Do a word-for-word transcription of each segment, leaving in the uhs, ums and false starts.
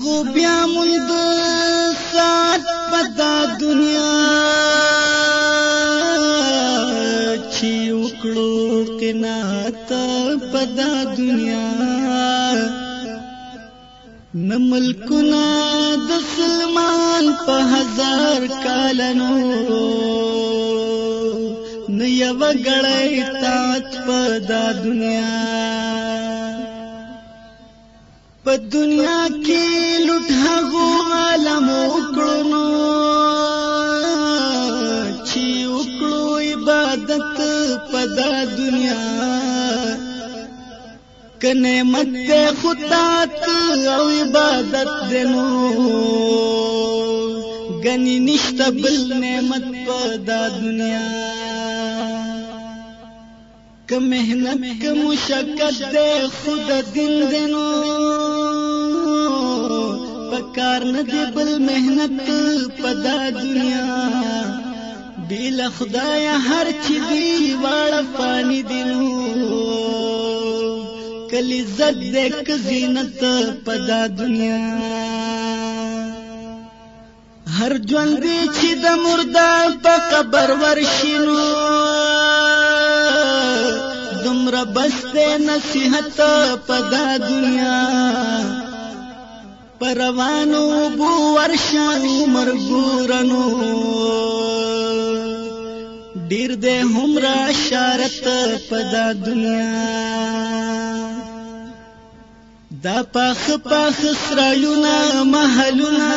هغو بیا مند سات پدا دنیا چی وکړو قناعت پدا دنیا نملکنا د سلمان په هزار کالنو نه یو غړی تات پدا دنیا په دنیا کې لټ هغو عالم وکړو چې وکړو عبادت پدا دنیا که نعمت دے خطات او عبادت دنو گنی نشتا بل نعمت پدا دنیا که محنت که مشکت دے خود دن دنو پکار ندی بل محنت پدا دنیا بیل خدای هر چی دی واړه پانی دنو کلی زد دیک زینت پدا دنیا هر ژوند دی چې د مردا په قبر ورشینو دومره بس دی نصیحت پدا دنیا پروانو بو ورشا عمر ګورنو ډیر دی همرا شارت پدا دنیا دا پاخ پاخ سرایونا محلونا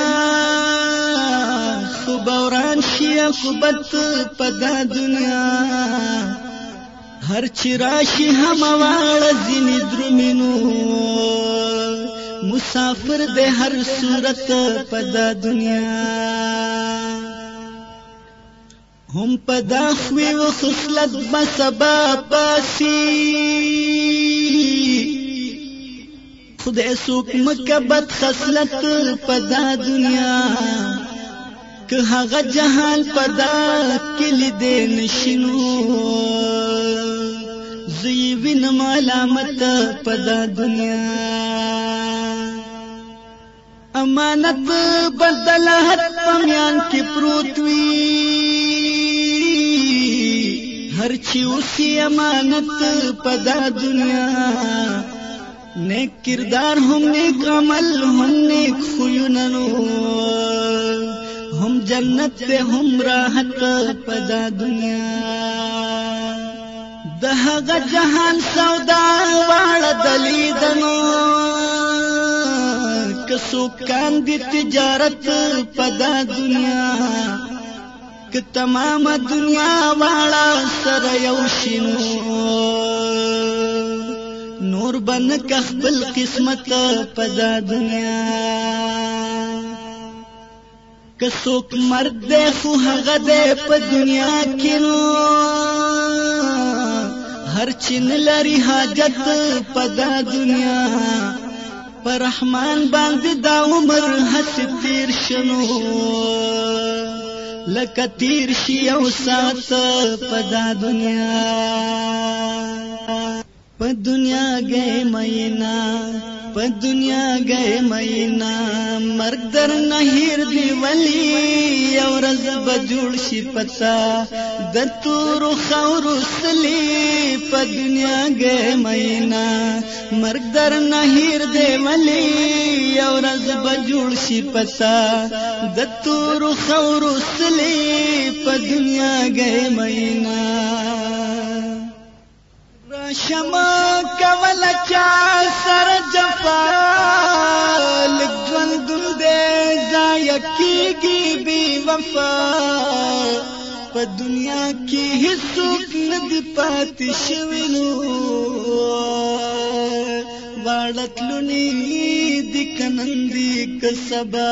خوبوران شی خوبت پدا دنیا هر چی راشی هموار زینی درمینو مسافر دے هر صورت پدا دنیا هم پدا خوی و خسلت بسبا پاسی خدای سوک مکبت خسلت پدا دنیا که هغه جهان پدا کلی دے نشینو زیوین ملامت پدا دنیا امانت بدلہت پمیان کی پروتوی ہر چی اسی امانت پدا دنیا نیک کردار هم نیک عمل هم نیک خویننو هم جنت دے هم راحت پدا دنیا دهغه جهان سودا واړه دلیدنو کسو کان دی تجارت پدا دنیا که تمام دنیا واړه سره یو شینو نور بن کخبل قسمت پدا دنیا کسوک مرد دے خو هغه دے په دنیا کې نو هر چین لري حاجت پدا دنیا پر رحمان باندې دا عمر هڅ تیر شنو لکه تیر شي او سات پدا دنیا په دنیا گئے مینا په دنیا گئے مینا مرګ در نهیر دی ولی او رز بجوړ شي پتا د تور خور سلی په دنیا گئے مینا مرګ در نهیر دی ولی او رز بجوړ شي پتا د تور خور سلی په دنیا گئے مینا شما کولا چا سر جفا لک ژوندون دے ضایع کیږي بی وفا په دنیا کې هیڅوک نه دی پاتې شوی نو واړه تلونی دی کنن دی که سبا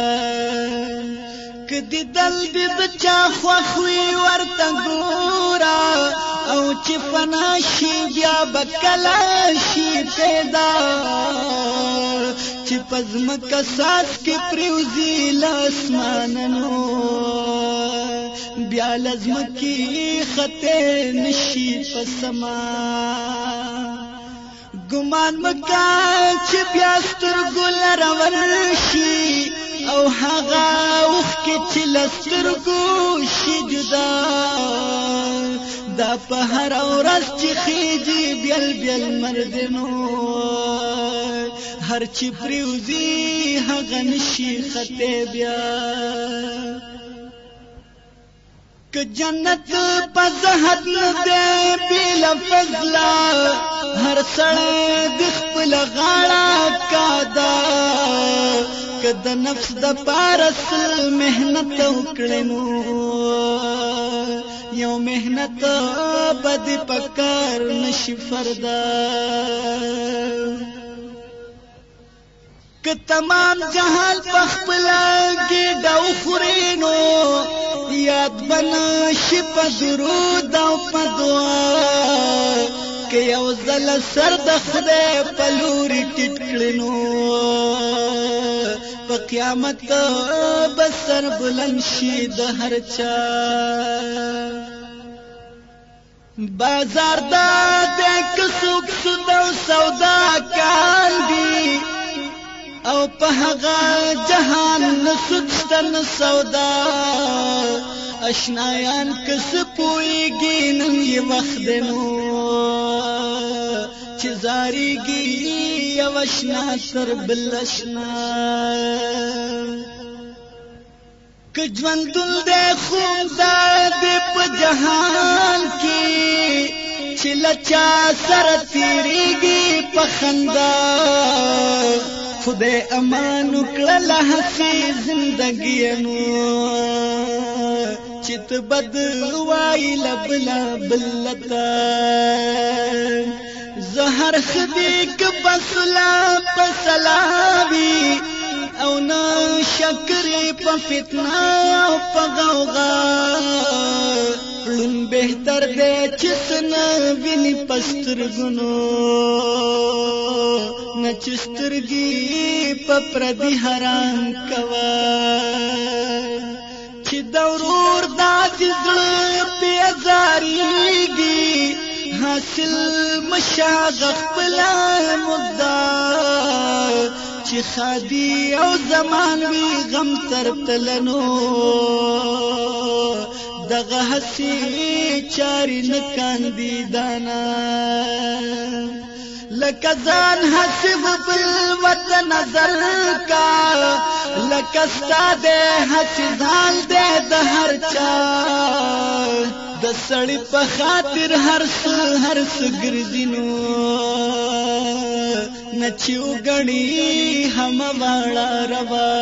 کدی دل دی د چا خوښوي ورته ګورا او چې فنا شي بیا بکلا شي پیدا چې پزمکه ساس کې پریوزی لاسماننو بیا لازمکی خطه نشي پسما ګمان مکا چې بیا سترګو لره ورشي او هغه اوښکې چې له سترګو شي جدا دا په هره ورځ چې خیږي بیل بیل مردنو هر چې پریوزي هغه نشي خطې بیا که جنت په زهد نه دی بېله فضله هر سړی د خپل غاړه کاده که د نفس د پاره سل محنت وکړې نو یو محنت به دې په کار نشي فردا که تمام جهان په خپله ګېډه وخورې نو یاد بنشي په درود او په دعا که یو ځل سر د خدای په لوري ټیټ کړې نو په قیامت به سر بلند شي د هر چا بازار دا دی که څوک سود او سودا کاندي او په هغه جهان نه سود شته نه سودا اشنایان که څه پوهېږي نن یې وخت دی نو چې زارېږي یو اشنا تر بل اشنا که ژوندون دی خون دا دی په جهان کې چې له چا سره تېرېږي په خندا خدای امان وکړه له هسې زندګۍ نو چې ته بد وایي له بله بله ته زهر ښه دی که په صلح په صلاح وي او نه شکرې په فتنه او په غوغا ړوند بهتر دی چې څه نه ویني په سترګونو نه چې سترګې په پردي حرام کوه چې د ورور داسې زړه بیزارېږي حاصل مشاغ خپله مدعا چې خادي او زمان وي غم تر تلنو دغه هسې چارې نه کاندي دانا لکه ځان حسب بل ورته نظر کا لکه ستا دی هسې ځان دی د هر چا د سړي په خاطر هر څه هر څه ګرځي نو نه چې وګڼي همواړه روا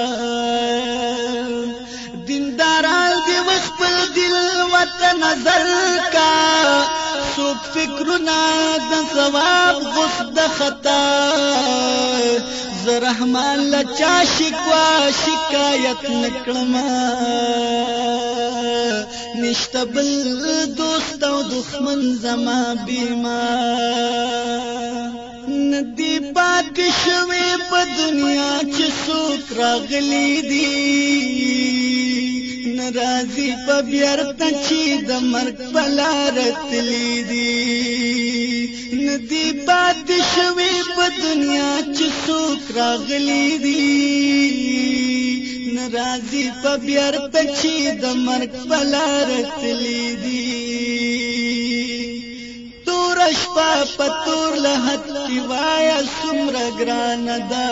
دینداران دې خپل دل ورته نظر کا څوک فکرونه د ثواب غوښ د خطا زه رحمان له چا شکوا شکایت نه کړمه نشته بل دوست او دښمن زما بیما ندی پاتې شوی په دنیا چې څوک راغلی دي ناراضي په بیرته چې د مرګ په لاره تللی دي ندی پاتې شوی په دنیا چې څوک راغلی دي ناراضي په بیرته چې د مرګ په لاره تللی دي شپه په تور لحد کې وایه څومره ګرانه ده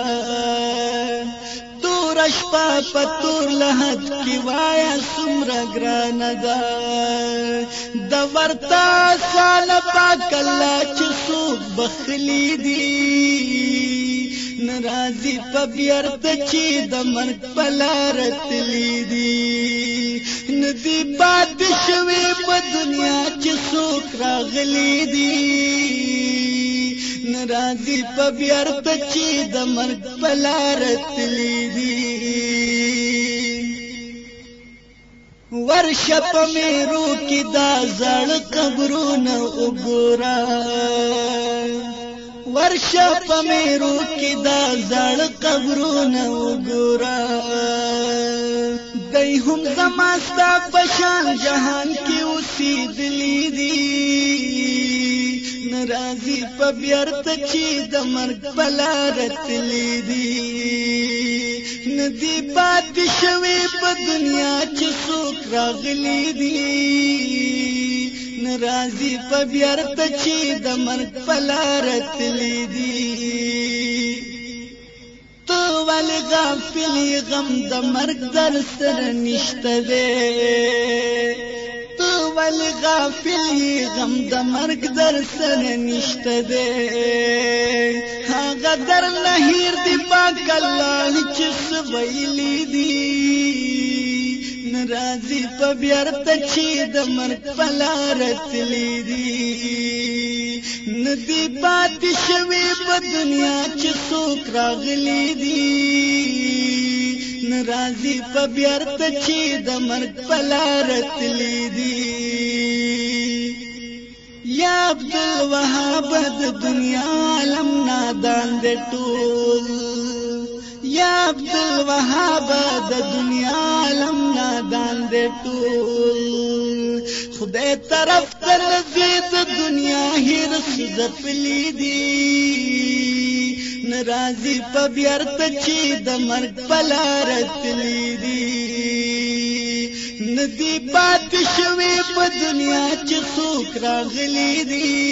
توره شپه په تور لحد کې وایه څومره ګرانه ده د ورته ساله پاک الله چې څوک بخلي دي ناراضي په بیرته چې د مرګ په لاره تللی دي ندی پاتې شوی په دنیا چې څوک راغلی دي ناراضي په بیرته چې د مرګ په لاره تللی دي ورشه په میرو کې دا زاړه قبرونه وګوره ورشه په میرو کې دا زاړه قبرونه وګوره دی هم زما ستا په شان جهان کې اوسېدلی دي ناراضي په بیرته چې د مرګ په لاره تللی دي ندی پاتې شوی په دنیا چې څوک راغلی دي ناراضي په بیرته چې د مرګ په لاره تللی دي تو ولې غافل غم د مرګ در سره نشته دی تو ولې غافل غم د مرګ در سره نشته دی هغه در نه هیر دی پاک الله چې څه ویلي دي ناراضي په بیرته چې د مرګ په لاره تللی دي ندی پاتې شوی په دنیا چې څوک راغلی دي ناراضي په بیرته چې د مرګ په لاره تللی دي یا عبدالوهاب د دنیا عالم نادان دې ټول یا عبدالوهاب د دنیا عالم نادان دې ټول خدای طرف تر زید دنیا هیر سدپلی دی ناراضي په بیرته چې د مرګ په لاره تللی دي ندی پاتې شوی په دنیا چې څوک راغلی دي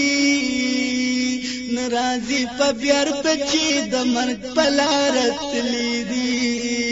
ناراضي په بیرته چې د مرګ په لاره تللی دي